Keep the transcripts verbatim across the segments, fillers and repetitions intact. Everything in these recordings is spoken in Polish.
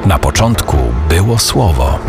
Na początku było Słowo.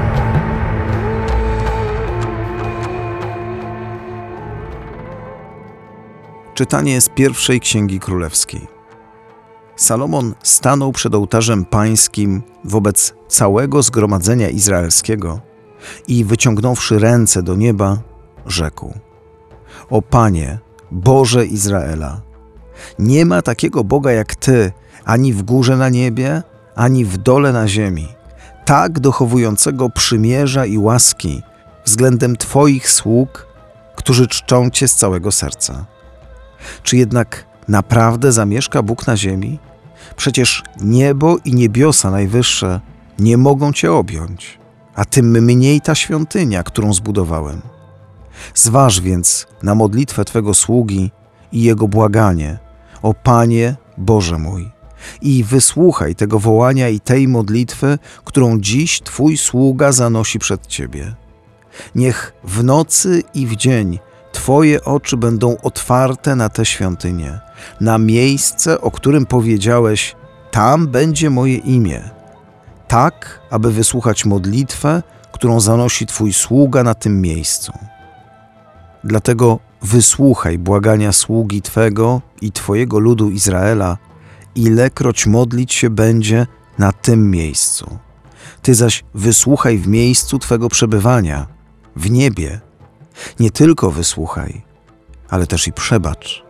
Czytanie z pierwszej Księgi Królewskiej. Salomon stanął przed ołtarzem pańskim wobec całego zgromadzenia izraelskiego i wyciągnąwszy ręce do nieba, rzekł: O Panie, Boże Izraela, nie ma takiego Boga jak Ty, ani w górze na niebie, ani w dole na ziemi, tak dochowującego przymierza i łaski względem Twoich sług, którzy czczą Cię z całego serca. Czy jednak naprawdę zamieszka Bóg na ziemi? Przecież niebo i niebiosa najwyższe nie mogą Cię objąć, a tym mniej ta świątynia, którą zbudowałem. Zważ więc na modlitwę Twego sługi i jego błaganie, o Panie Boże mój, i wysłuchaj tego wołania i tej modlitwy, którą dziś Twój sługa zanosi przed Ciebie. Niech w nocy i w dzień Twoje oczy będą otwarte na tę świątynię, na miejsce, o którym powiedziałeś: tam będzie moje imię, tak, aby wysłuchać modlitwę, którą zanosi Twój sługa na tym miejscu. Dlatego wysłuchaj błagania sługi Twego i Twojego ludu Izraela, ilekroć modlić się będzie na tym miejscu. Ty zaś wysłuchaj w miejscu Twego przebywania, w niebie. Nie tylko wysłuchaj, ale też i przebacz.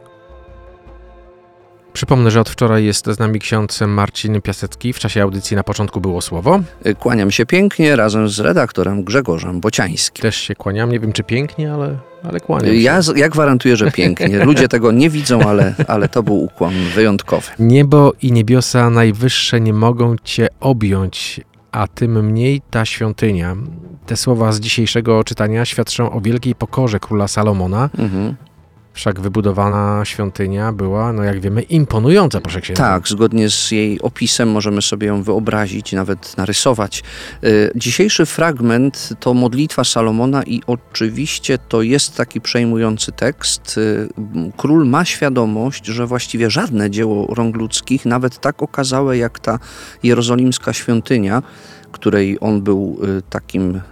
Przypomnę, że od wczoraj jest z nami ksiądz Marcin Piasecki. W czasie audycji Na początku było Słowo. Kłaniam się pięknie razem z redaktorem Grzegorzem Bociańskim. Też się kłaniam. Nie wiem, czy pięknie, ale, ale kłaniam się. Ja, ja gwarantuję, że pięknie. Ludzie tego nie widzą, ale, ale to był ukłon wyjątkowy. Niebo i niebiosa najwyższe nie mogą Cię objąć, a tym mniej ta świątynia. Te słowa z dzisiejszego czytania świadczą o wielkiej pokorze króla Salomona. Mhm. Wszak wybudowana świątynia była, no jak wiemy, imponująca, proszę księdza. Tak, zgodnie z jej opisem możemy sobie ją wyobrazić, nawet narysować. Dzisiejszy fragment to modlitwa Salomona i oczywiście to jest taki przejmujący tekst. Król ma świadomość, że właściwie żadne dzieło rąk ludzkich, nawet tak okazałe jak ta jerozolimska świątynia, której on był takim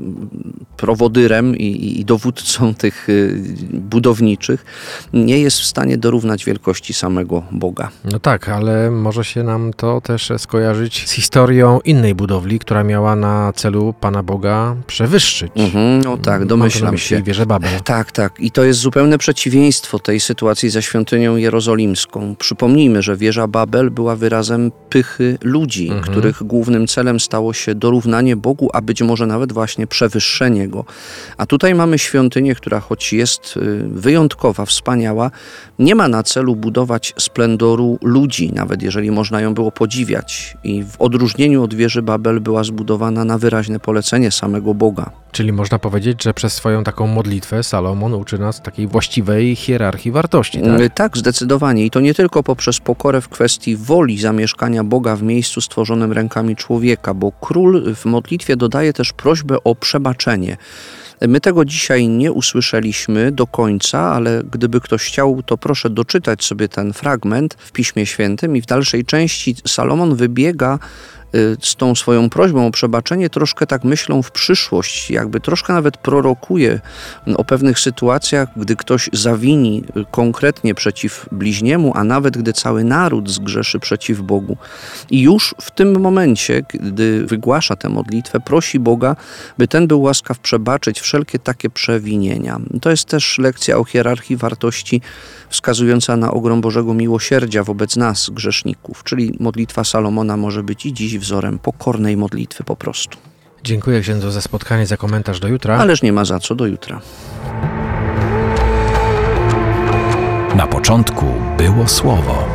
prowodyrem i, i dowódcą tych budowniczych, nie jest w stanie dorównać wielkości samego Boga. No tak, ale może się nam to też skojarzyć z historią innej budowli, która miała na celu Pana Boga przewyższyć. Mhm, no tak, domyślam się. Wieżę Babel. Tak, tak. I to jest zupełne przeciwieństwo tej sytuacji ze świątynią jerozolimską. Przypomnijmy, że wieża Babel była wyrazem pychy ludzi, mhm. których głównym celem stało się dorównanie Bogu, a być może nawet właśnie przewyższenie Go. A tutaj mamy świątynię, która choć jest wyjątkowa, wspaniała, nie ma na celu budować splendoru ludzi, nawet jeżeli można ją było podziwiać. I w odróżnieniu od wieży Babel była zbudowana na wyraźne polecenie samego Boga. Czyli można powiedzieć, że przez swoją taką modlitwę Salomon uczy nas takiej właściwej hierarchii wartości, tak? Tak, zdecydowanie. I to nie tylko poprzez pokorę w kwestii woli zamieszkania Boga w miejscu stworzonym rękami człowieka, bo król w modlitwie dodaje też prośbę o przebaczenie. My tego dzisiaj nie usłyszeliśmy do końca, ale gdyby ktoś chciał, to proszę doczytać sobie ten fragment w Piśmie Świętym i w dalszej części Salomon wybiega z tą swoją prośbą o przebaczenie troszkę tak myślą w przyszłość, jakby troszkę nawet prorokuje o pewnych sytuacjach, gdy ktoś zawini konkretnie przeciw bliźniemu, a nawet gdy cały naród zgrzeszy przeciw Bogu. I już w tym momencie, gdy wygłasza tę modlitwę, prosi Boga, by ten był łaskaw przebaczyć wszelkie takie przewinienia. To jest też lekcja o hierarchii wartości wskazująca na ogrom Bożego miłosierdzia wobec nas, grzeszników, czyli modlitwa Salomona może być i dziś wzorem pokornej modlitwy po prostu. Dziękuję księdzu za spotkanie, za komentarz. Do jutra. Ależ nie ma za co, do jutra. Na początku było Słowo.